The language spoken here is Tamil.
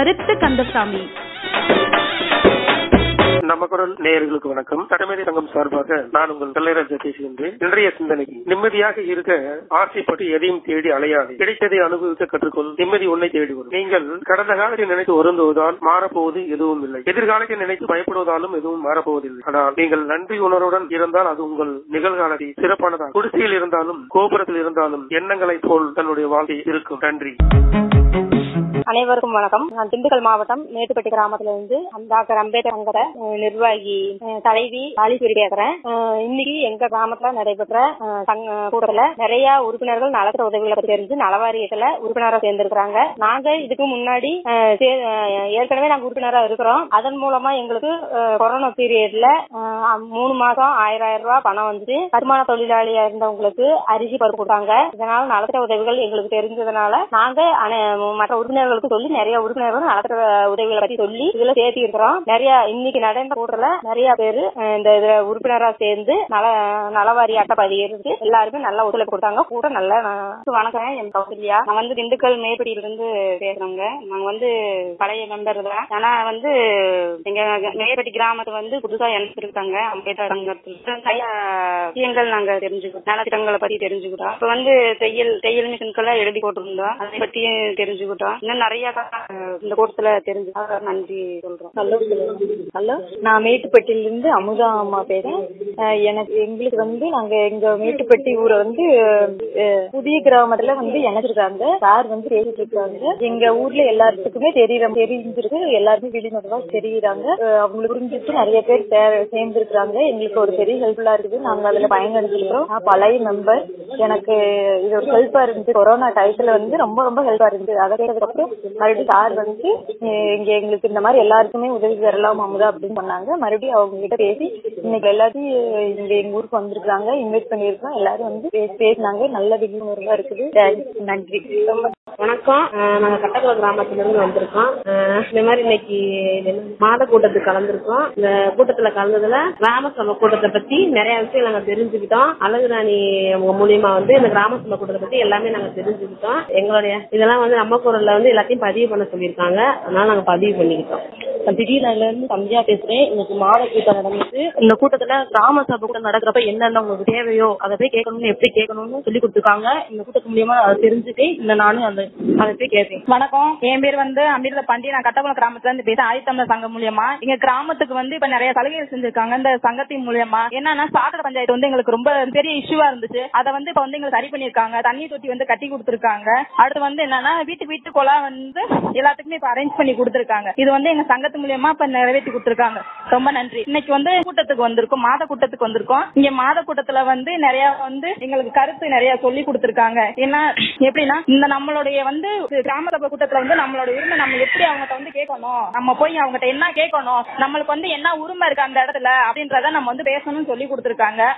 கருத்து கந்தசாமி. நம்ம குரல் நேயர்களுக்கு வணக்கம். சட்டமேதை சங்கம் சார்பாக நான் உங்கள் கலைராஜா பேசுகின்றேன். இன்றைய சிந்தனைக்கு நிம்மதியாக இருக்க ஆசைப்பட்டு எதையும் தேடி அலையாது, கிடைத்ததை அனுபவிக்க கற்றுக்கொள், நிம்மதி உன்னை தேடி வரும். நீங்கள் கடந்த காலத்தை நினைத்து வருந்துவதால் மாறப்போவது எதுவும் இல்லை, எதிர்காலத்தை நினைத்து பயப்படுவதாலும் எதுவும் மாறப்போவதில்லை. ஆனால் நீங்கள் நன்றி உணர்வுடன் இருந்தால் அது உங்கள் நிகழ்காலத்தை சிறப்பானதாக. குடிசையில் இருந்தாலும் கோபுரத்தில் இருந்தாலும் எண்ணங்களை போல் தன்னுடைய வாழ்க்கை இருக்கும். நன்றி. அனைவருக்கும் வணக்கம். நான் திண்டுக்கல் மாவட்டம் மேட்டுப்பட்டி கிராமத்திலிருந்து டாக்டர் அம்பேத்கர் சங்கர நிர்வாகி தலைவி ஆலிஸ்வரி பேசுறேன். இன்னைக்கு எங்க கிராமத்துல நடைபெற்ற கூட்டத்துல நிறைய உறுப்பினர்கள் நலத்திட்ட உதவிகளை பற்றி தெரிஞ்சு நலவாரியத்துல உறுப்பினராக சேர்ந்திருக்கிறாங்க. நாங்க இதுக்கு முன்னாடி ஏற்கனவே நாங்க உறுப்பினராக இருக்கிறோம். அதன் மூலமா எங்களுக்கு கொரோனா பீரியட்ல 3 மாசம் 1000 ரூபாய் பணம் வந்து வருமான தொழிலாளியா இருந்தவங்களுக்கு அரிசி பருப்பு கொடுத்தாங்க. இதனால நலத்திட்ட உதவிகள் எங்களுக்கு தெரிஞ்சதுனால நாங்க மற்ற உறுப்பினர்களுக்கு சொல்லி நிறைய உறுப்பினர்கள் நலத்திட்ட உதவிகளை பத்தி சொல்லி இதுல சேர்த்து இருக்கிறோம். நிறைய இன்னைக்கு நடந்த கூட்டத்துல நிறைய பேரு இந்த இதுல உறுப்பினரா சேர்ந்து நலவாரி அட்டை பதிவு எல்லாருமே நல்ல ஒத்துழைப்பு கொடுத்தாங்க. கூட்டம் நல்ல. வணக்கம், என் கௌசல்யா. நான் வந்து திண்டுக்கல் மேற்படியில இருந்து பேசுறோங்க. நாங்க வந்து பழைய மெம்பர் தான். ஆனா வந்து எங்க மேற்பட்டி கிராமத்தை வந்து புதுசா இணைச்சிருக்காங்க அம்பேத்கர் சங்கத்துல. நிறைய விஷயங்கள் நாங்க தெரிஞ்சுக்கிட்டோம், நலத்திட்டங்களை பத்தி தெரிஞ்சுக்கிட்டோம். இப்ப வந்து தையல் மிஷின்கெல்லாம் எழுதி போட்டிருந்தோம், அதை பத்தியும் தெரிஞ்சுக்கிட்டோம். இன்னும் நிறைய இந்த கூட்டத்துல தெரிஞ்சு நன்றி சொல்றோம். ஹலோ, நான் மேட்டுப்பட்டியில இருந்து அமுதா அம்மா பேசுறேன். எங்களுக்கு வந்து நாங்க எங்க மேட்டுப்பட்டி ஊரை வந்து புதிய கிராமத்துல வந்து இணைச்சிருக்காங்க. சார் வந்து பேசிட்டு இருக்காங்க. எங்க ஊர்ல எல்லாத்துக்குமே தெரிஞ்சிருக்கு, எல்லாருமே விழிப்புணர்வா தெரியுறாங்க. அவங்களுக்கு புரிஞ்சிட்டு நிறைய பேர் சேர்ந்திருக்கிறாங்க. எங்களுக்கு ஒரு பெரிய ஹெல்ப்ஃபுல்லா இருக்குது. நாங்க அதுல பயன்படுத்திருக்கிறோம். நான் பழைய மெம்பர். எனக்கு இது ஒரு ஹெல்ப்பா இருந்துச்சு. கொரோனா டயத்துல வந்து ரொம்ப ரொம்ப ஹெல்ப்பா இருந்துச்சு. அதை கேட்டதுக்கப்புறம் மறுபடியும் சார் வந்து எங்களுக்கு இந்த மாதிரி எல்லாருக்குமே உதவி பெறலாம் அமுதா அப்படின்னு சொன்னாங்க. மறுபடியும் அவங்க கிட்ட பேசி இன்னைக்கு எல்லாத்தையும் எங்க ஊருக்கு வந்திருக்காங்க, இன்வைட் பண்ணிருக்கோம். எல்லாரும் வந்து பேசினாங்க. நல்ல விழிப்புணர்வா இருக்குது. நன்றி. வணக்கம். நாங்க கட்டக்குளம் கிராமத்துல இருந்து வந்திருக்கோம். இந்த மாதிரி இன்னைக்கு மாத கூட்டத்துக்கு கலந்துருக்கோம். இந்த கூட்டத்துல கலந்ததுல கிராம சபை கூட்டத்தை பத்தி நிறைய விஷயம் நாங்க தெரிஞ்சுக்கிட்டோம். அழகுராணி மூலியமா வந்து இந்த கிராம சபை கூட்டத்தை பத்தி எல்லாமே நாங்க தெரிஞ்சுக்கிட்டோம். எங்களுடைய இதெல்லாம் வந்து நம்ம குரல்ல வந்து எல்லாத்தையும் பதிவு பண்ண சொல்லியிருக்காங்க. அதனால நாங்க பதிவு பண்ணிக்கிட்டோம். திடீர்ல இருந்து சந்தியா பேசுறேன். இன்னைக்கு மாத கூட்டம் நடந்துச்சு. இந்த கூட்டத்துல கிராம சபை கூட்டம் நடக்கிறப்ப என்னென்ன உங்களுக்கு தேவையோ அதை போய் கேட்கணும்னு எப்படி கேட்கணும்னு சொல்லி கொடுத்துருக்காங்க. இந்த கூட்டத்து மூலியமா அதை தெரிஞ்சுட்டு இந்த நானும் அதை போய் கேட்பேன். வணக்கம், என் பேர் வந்து அமிர்த பாண்டி. நான் கட்டக்குளம் கிராமத்துல இருந்து பேச ஆதித்தமிழர் சங்கம் மூலியமா எங்க கிராமத்துக்கு வந்து இப்ப நிறைய சலுகைகள் செஞ்சிருக்காங்க. இந்த சங்கத்தின் மூலியமா என்னன்னா சாக்கடை பஞ்சாயத்து வந்து எங்களுக்கு ரொம்ப பெரிய இஷ்யூவா இருந்துச்சு. அதை வந்து இப்ப வந்து எங்களுக்கு சரி பண்ணிருக்காங்க. தண்ணி தொட்டி வந்து கட்டி கொடுத்திருக்காங்க. அடுத்து வந்து என்னன்னா வீட்டு கொலா வந்து எல்லாத்துக்குமே இப்ப அரேஞ்ச் பண்ணி கொடுத்திருக்காங்க. இது வந்து எங்க சங்கத்து மூலியமா இப்ப நிறைவேற்றி கொடுத்திருக்காங்க. ரொம்ப நன்றி. இன்னைக்கு வந்து கூட்டத்துக்கு வந்திருக்கோம், மாத கூட்டத்துக்கு வந்திருக்கோம். இங்க மாத கூட்டத்துல வந்து நிறைய வந்து எங்களுக்கு கருத்து நிறைய சொல்லி கொடுத்திருக்காங்க. ஏன்னா எப்படின்னா இந்த நம்மளுடைய வந்து கிராம சபை கூட்டத்துல வந்து நம்மளோட உரிமை நம்ம எப்படி அவங்ககிட்ட வந்து கேட்கணும், நம்ம போய் அவங்ககிட்ட என்ன கேட்கணும், நம்மளுக்கு வந்து என்ன உரிமை இருக்கு அந்த இடத்துல அப்படின்றத நம்ம வந்து பேசணும்னு சொல்லி கொடுத்திருக்காங்க.